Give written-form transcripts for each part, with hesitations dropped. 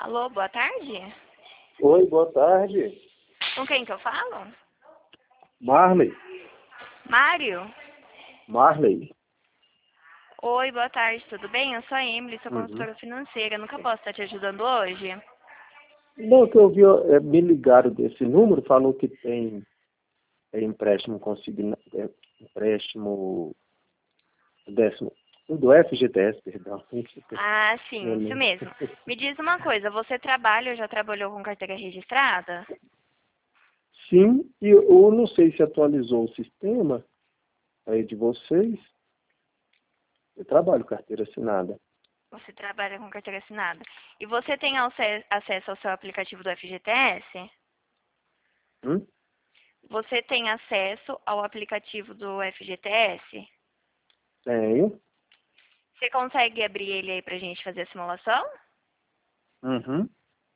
Alô, boa tarde. Oi, boa tarde. Com quem que eu falo? Marley. Mário? Marley. Oi, boa tarde, tudo bem? Eu sou a Emily, sou Uhum. consultora financeira. Nunca posso estar te ajudando hoje? Não, que eu vi, me ligaram desse número, falou que tem empréstimo consignado, empréstimo décimo, do FGTS, perdão. Ah, sim, isso mesmo. Me diz uma coisa, você trabalha ou já trabalhou com carteira registrada? Sim, e eu não sei se atualizou o sistema aí de vocês. Eu trabalho carteira assinada. Você trabalha com carteira assinada. E você tem acesso ao seu aplicativo do FGTS? Hum? Você tem acesso ao aplicativo do FGTS? Tenho. Você consegue abrir ele aí pra gente fazer a simulação? Uhum.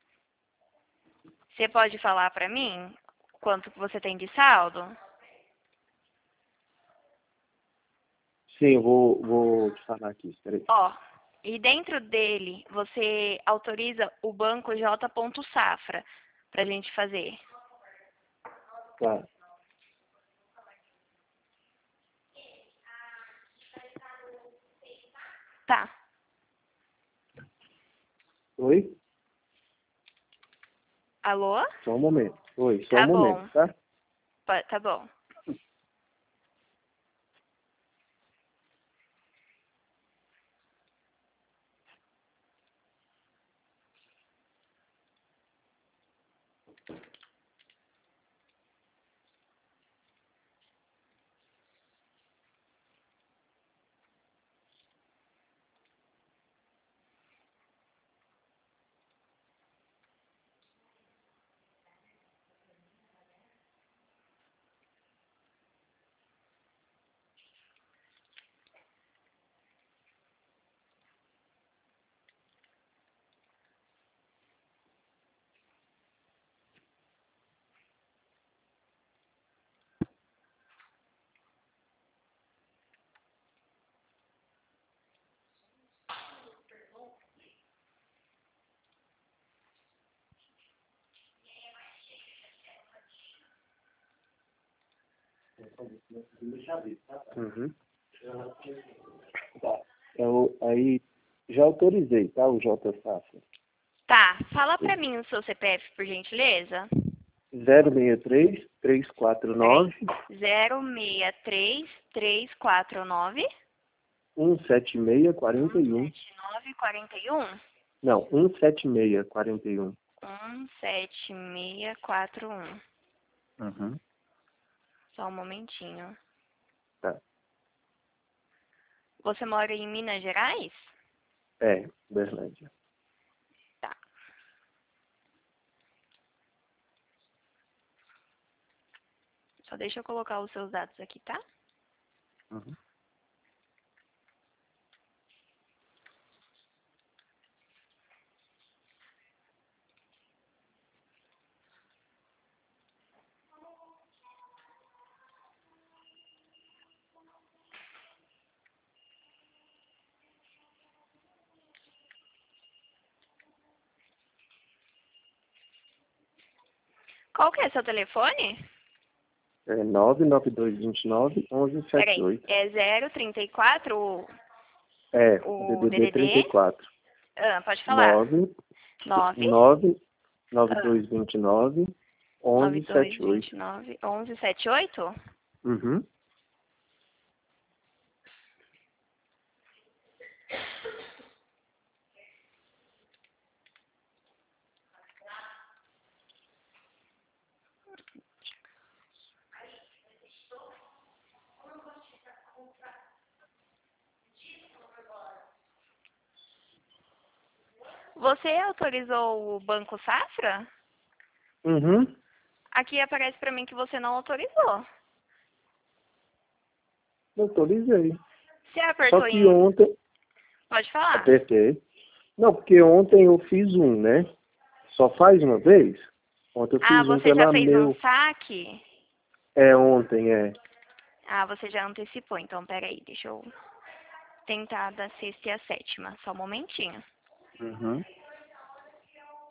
Você pode falar pra mim quanto que você tem de saldo? Sim, eu vou te falar aqui, espera aí. Ó, e dentro dele você autoriza o banco J. Safra pra gente fazer. Tá. Tá. Oi? Alô? Só um momento. Oi, só um Tá momento, bom. tá? Tá bom. Uhum. Tá. Aí já autorizei, tá? O J Safra. Tá, fala pra mim o seu CPF, por gentileza. 063-349-176-41. Peraí. 063-349 17941. Não, 176-41. 17641. Uhum. Só um momentinho. Tá. Você mora em Minas Gerais? É, Berlândia. Tá. Só deixa eu colocar os seus dados aqui, tá? Uhum. Qual que é seu telefone? É 99229-1178. Peraí, é 034 É, o DDD DDD? 34. Ah, pode falar. 9, 9 99229-1178. 9229 1178? Uhum. Você autorizou o Banco Safra? Uhum. Aqui aparece pra mim que você não autorizou. Autorizei. Você Só apertou que em... ontem, Pode falar. apertei. Não, porque ontem eu fiz um, né? Só faz uma vez? Ontem eu Ah, fiz um você já pela fez um meu... saque? É, ontem, é. Ah, você já antecipou. Então, peraí, deixa eu tentar da sexta e a sétima. Só um momentinho. Uhum.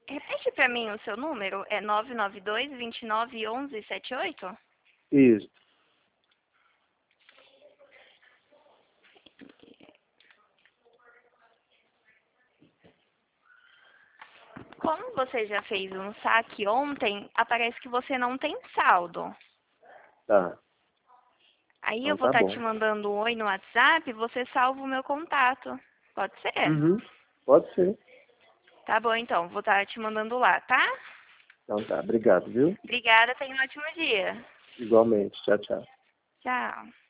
Repete para mim o seu número. É 992-2911-78? Isso. Como você já fez um saque ontem, aparece que você não tem saldo. Tá. Aí eu Então vou tá estar te bom. mandando um oi no WhatsApp, você salva o meu contato. Pode ser? Uhum. Pode ser. Tá bom, então. Vou estar te mandando lá, tá? Então tá. Obrigado, viu? Obrigada, tenha um ótimo dia. Igualmente. Tchau, tchau. Tchau.